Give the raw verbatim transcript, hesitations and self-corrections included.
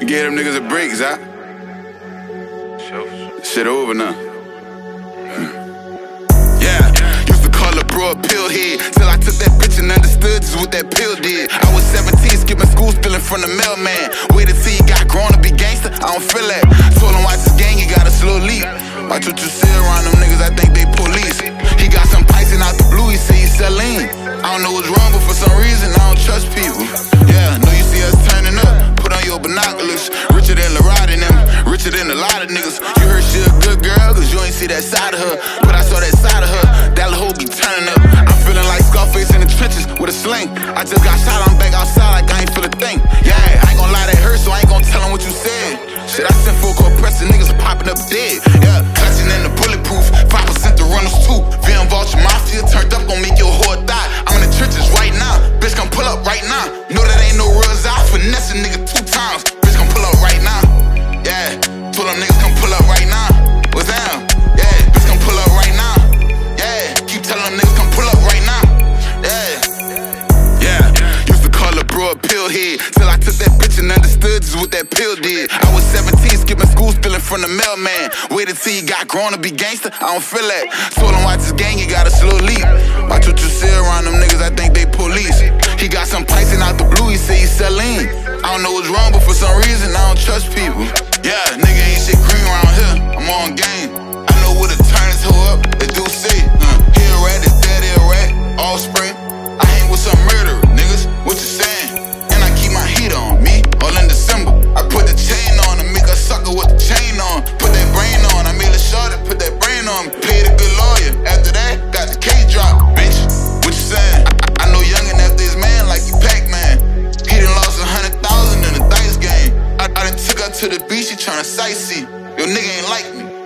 Get them niggas a break, Zach. Shit over now. Yeah, used to call her bro a pill head, till I took that bitch and understood just what that pill did. I was seventeen, skipping school, stealing from the mailman. Waited till you got grown to be gangster, I don't feel that. Told him watch this gang, you got a slow leak. Watch what you say around them niggas, I think they police. He got some Python out the blue, he say he sell lean. I don't know what's wrong, but for some reason I don't trust people. Yeah, know you see us turning up, put on your binoculars. Richer than LaRod and them, richer than a lot of niggas. You heard she a good girl, cause you ain't see that side of her. But I saw that side of her, that little hoe be turning up. I'm feeling like Scarface in the trenches with a sling. I just got shot, I'm back outside like I ain't feel a thing. Yeah, I ain't gon' lie, that hurt, so I ain't gon' tell him what you said. Shit, I sent for a court pressing, niggas are popping up dead. Yeah, clutching in the bulletproof, five percent the runners too. Van Vulture Mafia turned up, gon' make your whore die. I'm in the trenches right now, bitch come pull up right now. Know that ain't no rules out, finesse a nigga two times. Bitch come pull up right now. Yeah, told them niggas come pull up right now. What's down? Yeah, bitch come pull up right now. Yeah, keep telling them niggas come pull up right now. Yeah, yeah, used to call her bro a pill head, till I took that bitch and understood just what that pill did. I was seventeen, skipping school, stealing from the mailman. Waited till you got grown to be gangster, I don't feel that. Told him watch this gang, you got a slow leak. Watch what you say around them niggas, I think they police. He got some Python out the blue, he say he sell lean. I don't know what's wrong, but for some reason I don't trust people. Yeah, nigga ain't shit green around here, I'm on game. I know what to turn this hoe up, they do say. Uh, he a rat, his daddy a rat, all spring. I hang with some murderer, niggas, what you saying? And I keep my heat on, me, all in December. I put the chain on and make a sucker with the chain on. Put that brain on, I made a shot and put that brain on. Paid a good lawyer, after that, got the case drop. Bitch, what you saying? I, I know youngin' after his man like he Pac-Man. He done lost a hundred thousand in the dice game. I, I done took her to the beach, she tryna sightsee. Your nigga ain't like me.